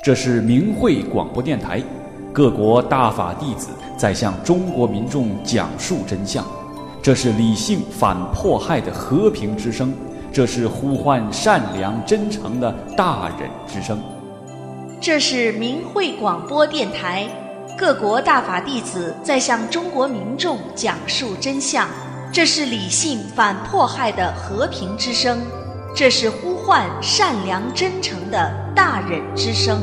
这是明慧广播电台，各国大法弟子在向中国民众讲述真相。这是理性反迫害的和平之声，这是呼唤善良真诚的大忍之声。 这是明慧广播电台，各国大法弟子在向中国民众讲述真相。这是理性反迫害的和平之声，这是呼唤善良真诚的大忍之声。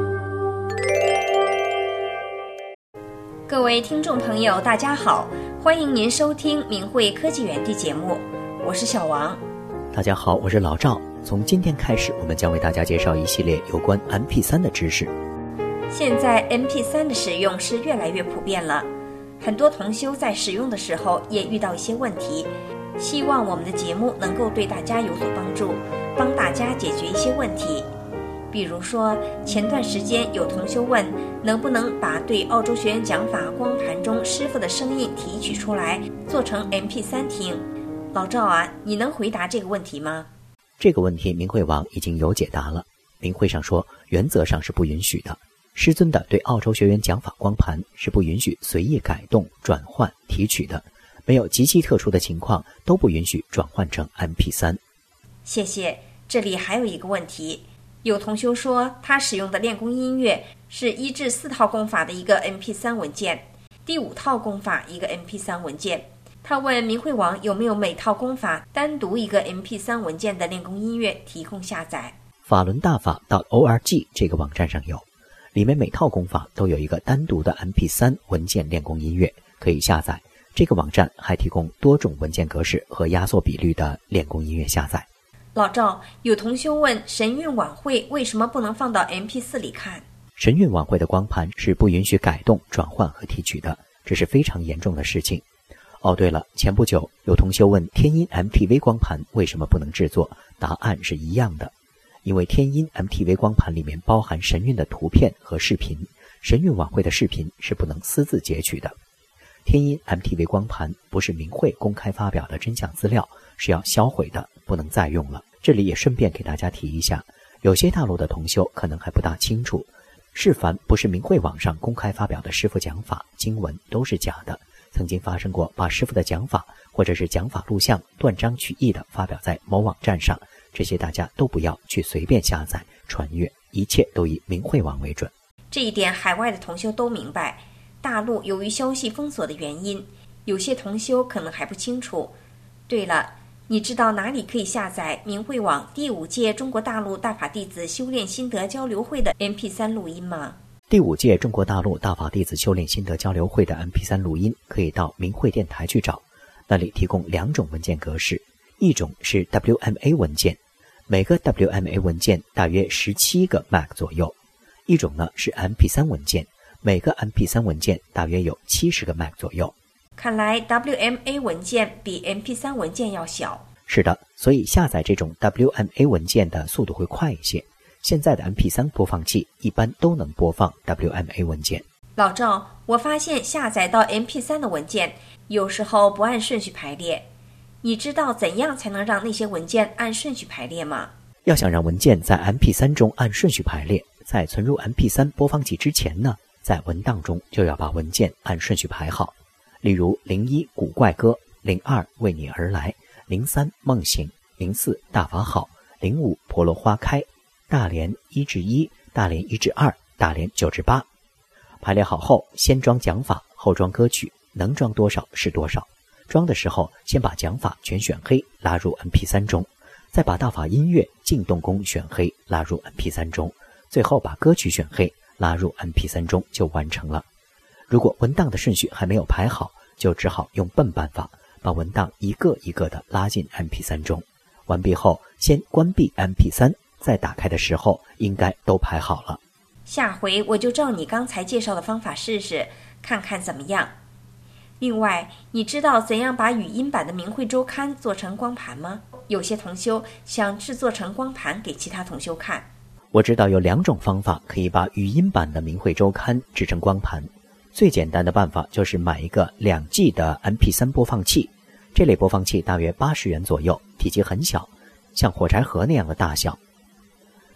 各位听众朋友大家好，欢迎您收听明慧科技园地节目，我是小王。 大家好，我是老赵。从今天开始，我们将为大家介绍一系列有关 MP3 的知识。 现在 MP3 的使用是越来越普遍了，很多同修在使用的时候也遇到一些问题，希望我们的节目能够对大家有所帮助，帮大家解决一些问题。比如说，前段时间有同修问，能不能把对澳洲学员讲法光盘中师父的声音提取出来，做成 MP3 听？老赵啊，你能回答这个问题吗？ 这个问题明慧网已经有解答了。明慧上说，原则上是不允许的。师尊的对澳洲学员讲法光盘是不允许随意改动、转换、提取的，没有极其特殊的情况都不允许转换成 MP3。 谢谢。这里还有一个问题，有同修说他使用的练功音乐是1至4套功法的一个 MP3 文件，第5套功法一个 MP3 文件。他问明慧网有没有每套功法单独一个 MP3 文件的练功音乐提供下载。 法轮大法.org 这个网站上有，里面每套功法都有一个单独的 MP3 文件练功音乐可以下载。这个网站还提供多种文件格式和压缩比率的练功音乐下载。 老赵，有同修问神韵晚会为什么不能放到 MP4 里看？ 神韵晚会的光盘是不允许改动、转换和提取的，这是非常严重的事情。哦，对了，前不久有同修问天音 MTV 光盘为什么不能制作，答案是一样的。因为天音 MTV 光盘里面包含神韵的图片和视频，神韵晚会的视频是不能私自截取的。天音 MTV 光盘不是明慧公开发表的真相资料，是要销毁的，不能再用了。这里也顺便给大家提一下，有些大陆的同修可能还不大清楚，是凡不是明慧网上公开发表的师父讲法经文都是假的。曾经发生过把师父的讲法或者是讲法录像断章取义的发表在某网站上，这些大家都不要去随便下载传阅，一切都以明慧网为准。 这一点海外的同修都明白，大陆由于消息封锁的原因，有些同修可能还不清楚。对了，你知道哪里可以下载明慧网第5届中国大陆大法弟子修炼心得交流会的 MP3 录音吗？ 第5届中国大陆大法弟子修炼心得交流会的 MP3 录音可以到明慧电台去找，那里提供2种文件格式，一种是 WMA 文件，每个 WMA 文件大约17个 MB 左右，一种呢是 MP3 文件，每个 MP3 文件大约有70个 MB 左右。 看来 WMA 文件比 MP3 文件要小。 是的，所以下载这种 WMA 文件的速度会快一些。现在的 MP3 播放器一般都能播放 WMA 文件。 老赵，我发现下载到 MP3 的文件有时候不按顺序排列，你知道怎样才能让那些文件按顺序排列吗？ 要想让文件在 MP3 中按顺序排列，在存入 MP3 播放器之前呢，在文档中就要把文件按顺序排好。例如01古怪歌，02为你而来，03梦醒，04大法好，05婆罗花开，大连1至1，大连1至2，大连9至8。排列好后，先装讲法，后装歌曲，能装多少是多少。装的时候，先把讲法全选黑，拉入 MP3 中，再把大法音乐静动功选黑，拉入 MP3 中，最后把歌曲选黑，拉入 MP3 中就完成了。如果文档的顺序还没有排好，就只好用笨办法，把文档一个一个的拉进 MP3 中。完毕后，先关闭 MP3， 再打开的时候应该都排好了。 下回我就照你刚才介绍的方法试试，看看怎么样。另外，你知道怎样把语音版的明慧周刊做成光盘吗？有些同修想制作成光盘给其他同修看。 我知道有2种方法可以把语音版的明慧周刊制成光盘。最简单的办法就是买一个2G 的 MP3 播放器，这类播放器大约80元左右，体积很小，像火柴盒那样的大小。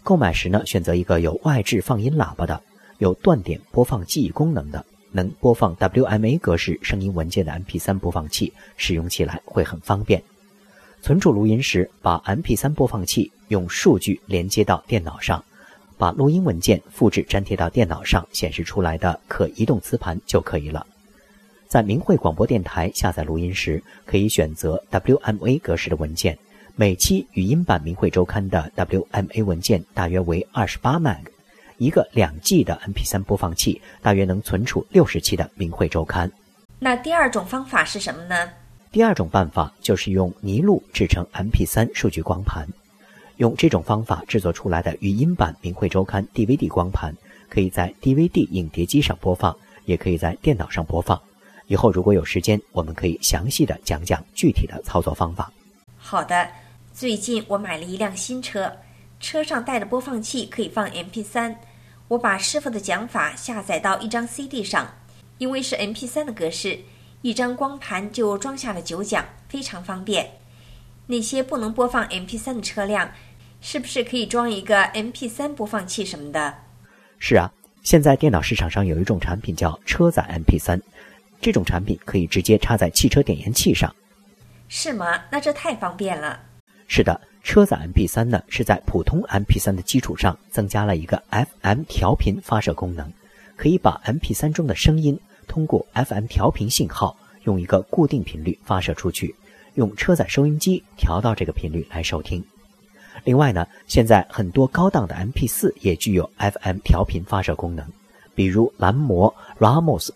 购买时呢，选择一个有外置放音喇叭的、有断点播放记忆功能的、能播放 WMA 格式声音文件的 MP3 播放器，使用起来会很方便。存储录音时，把 MP3 播放器用数据连接到电脑上，把录音文件复制粘贴到电脑上显示出来的可移动磁盘就可以了。在明慧广播电台下载录音时，可以选择 WMA 格式的文件，每期语音版明慧周刊的 WMA 文件大约为28 MB， 一个2G 的 MP3 播放器大约能存储60期的明慧周刊。 那第二种方法是什么呢？ 第二种办法就是用尼路制成 MP3 数据光盘。用这种方法制作出来的语音版明慧周刊 DVD 光盘，可以在 DVD 影碟机上播放，也可以在电脑上播放。以后如果有时间，我们可以详细的讲讲具体的操作方法。 好的，最近我买了一辆新车，车上带的播放器可以放 MP3， 我把师傅的讲法下载到一张 CD 上，因为是 MP3 的格式，一张光盘就装下了9讲，非常方便。那些不能播放 MP3 的车辆，是不是可以装一个 MP3 播放器什么的？ 是啊，现在电脑市场上有一种产品叫车载 MP3， 这种产品可以直接插在汽车点烟器上。 是吗？那这太方便了。 是的，车载 MP3 呢是在普通 MP3 的基础上增加了一个 FM 调频发射功能，可以把 MP3 中的声音通过 FM 调频信号用一个固定频率发射出去，用车载收音机调到这个频率来收听。另外呢，现在很多高档的 MP4 也具有 FM 调频发射功能，比如蓝魔 Ramos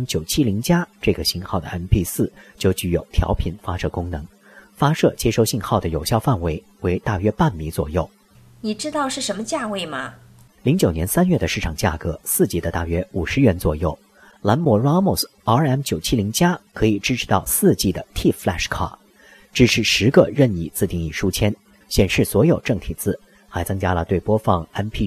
RM970+这个型号的 MP4 就具有调频发射功能，发射接收信号的有效范围为大约半米左右。 你知道是什么价位吗 ？09年3月的市场价格，4G的大约50元左右。蓝魔 Ramos RM970+ 可以支持到 4G 的 T-Flash 卡，支持10个任意自定义书签，显示所有正体字，还增加了对播放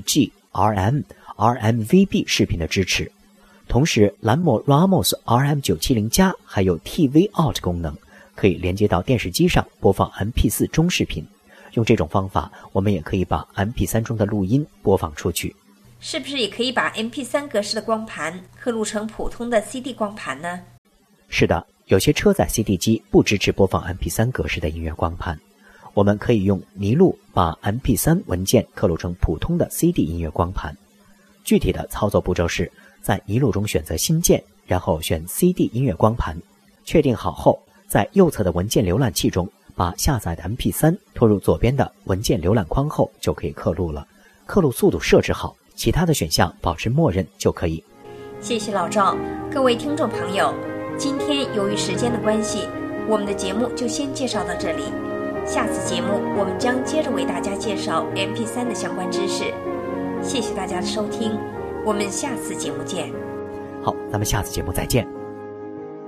MPG、RM、RMVB 视频的支持。同时，蓝魔 Ramos RM970+ 还有 TV Out 功能，可以连接到电视机上播放 MP4 中视频。用这种方法，我们也可以把 MP3 中的录音播放出去。 是不是也可以把 MP3 格式的光盘刻录成普通的 CD 光盘呢？ 是的，有些车载 CD 机不支持播放 MP3 格式的音乐光盘，我们可以用尼路把 MP3 文件刻录成普通的 CD 音乐光盘。具体的操作步骤是，在尼路中选择新建，然后选 CD 音乐光盘，确定好后，在右侧的文件浏览器中把下载的 MP3 拖入左边的文件浏览框后，就可以刻录了。刻录速度设置好，其他的选项保持默认就可以。 谢谢老赵。各位听众朋友，今天由于时间的关系，我们的节目就先介绍到这里。下次节目我们将接着为大家介绍 MP3 的相关知识。谢谢大家的收听，我们下次节目见。 好，咱们下次节目再见。